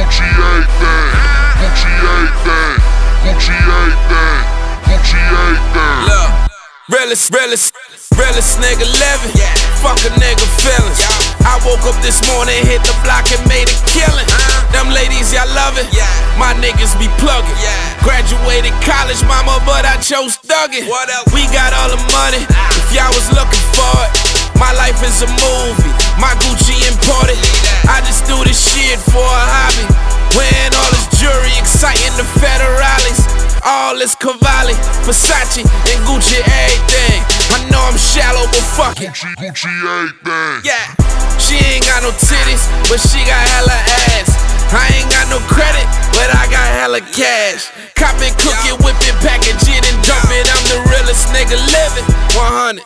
Gucci everything, Gucci everything, Gucci everything, Gucci everything. Look, realest nigga living. Fuck a nigga feelings. I woke up this morning, hit the block and made a killing. Them ladies, y'all love it. My niggas be plugging. Graduated college, mama, but I chose thugging. We got all the money, if y'all was looking for it. My life is a movie, my Gucci imported. I just do this shit for a hobby. Wearing all this jewelry, exciting the federales. All this Cavalli, Versace, and Gucci everything. I know I'm shallow, but fuck it. Gucci everything. Yeah, she ain't got no titties, but she got hella ass. I ain't got no credit, but I got hella cash. Cop it, cook it, whip it, package it, and dump it. I'm the realest nigga living. 100.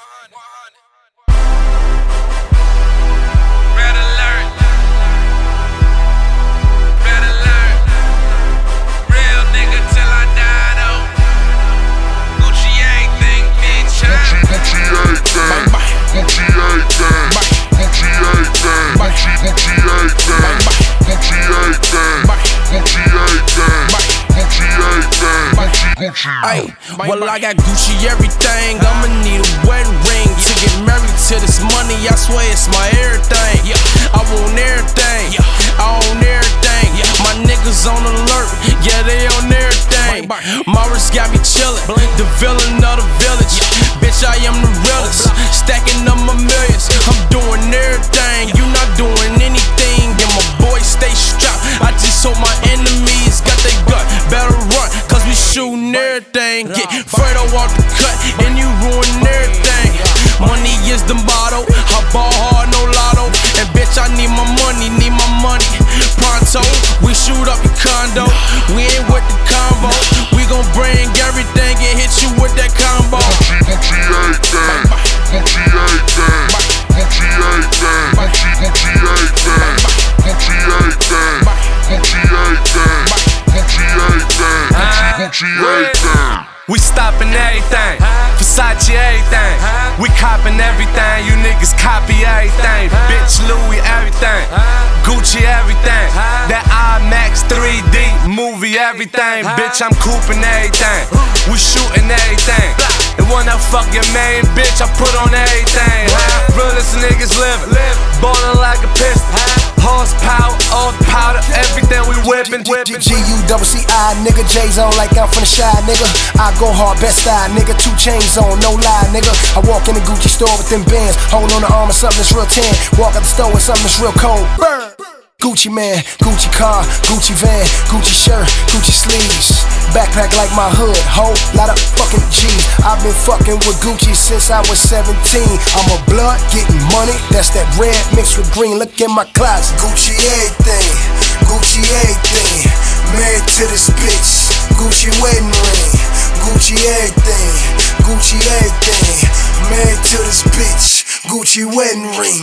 Gucci everything, Gucci everything, Gucci everything, Gucci everything, Gucci everything, Gucci everything, Gucci. Ay, well I got Gucci everything. I'ma need a wedding ring to get married to this money. I swear it's my everything. I want everything, I own everything. My niggas on alert, yeah they on everything. Morris got me chillin', the villain of the village. Bitch, I am the realest, stacking up my millions. I'm doing everything, you not doing anything. And my boys stay strapped, I just hope my enemies got they gut. Better run, cause we shootin' everything. Get Fredo off the cut, and you ruin everything. Money is the motto, I ball hard, no lotto. And bitch, I need my money, pronto, we shoot up your condo, we ain't with the convo. We gon' bring everything and hit you with that combo. Gucci everything, Gucci everything, Gucci everything, Gucci everything, Gucci everything, Gucci everything, Gucci everything, Gucci everything. We stopping everything, Versace everything. We copping everything, you niggas copy everything. Bitch Louis everything, Gucci everything. That IMAX 3D movie everything. Bitch I'm cooping everything, we shooting everything. And when I fucking main bitch I put on everything. Realest niggas living, ballin' like a pistol. Horsepower, off powder, everything we whippin'. G-U-double-C-I, nigga, J's on like I'm from the Shy, nigga. I go hard, best style, nigga, 2 chains on, no lie, nigga. I walk in the Gucci store with them bands, hold on the arm of something that's real tan. Walk out the store with something that's real cold. Burn. Gucci man, Gucci car, Gucci van, Gucci shirt, Gucci sleeves. Backpack like my hood, whole lot of fucking G's. I've been fucking with Gucci since I was 17. I'm a blood, getting money, that's that red mixed with green. Look in my closet. Gucci everything, Gucci everything. Married to this bitch, Gucci wedding ring. Gucci everything, Gucci everything. Married to this bitch, Gucci wedding ring.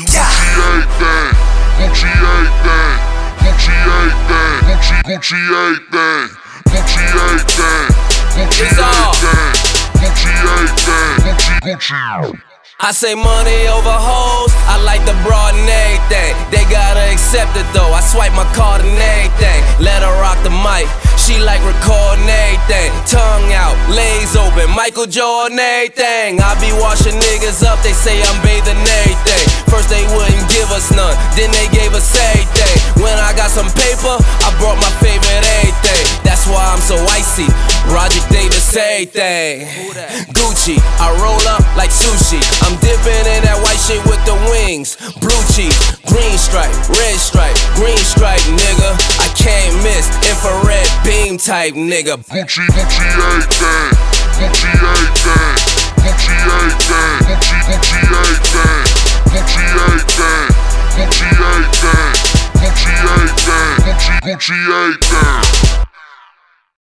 Yeah. Gucci everything, Gucci everything, Gucci everything, Gucci everything, Gucci everything, Gucci everything, Gucci. I say money over hoes, I like the broad and everything. They gotta accept it though, I swipe my card and everything. Let her rock the mic, she like recording everything. Tongue out, legs open, Michael Jordan everything. I be washing niggas up, they say I'm bathing everything. First they wouldn't give us none, then they gave us everything. When I got some paper, I brought my favorite everything. That's why I'm so icy, Roger Davis everything. Gucci, I roll up like sushi. I'm dipping in that white shit with the wings. Blue cheese, green stripe, red stripe, green stripe, nigga. I can't miss, infrared beam type, nigga. Gucci everything, Gucci everything, Gucci everything, Gucci everything, Gucci everything, Gucci everything, Gucci everything, Gucci everything.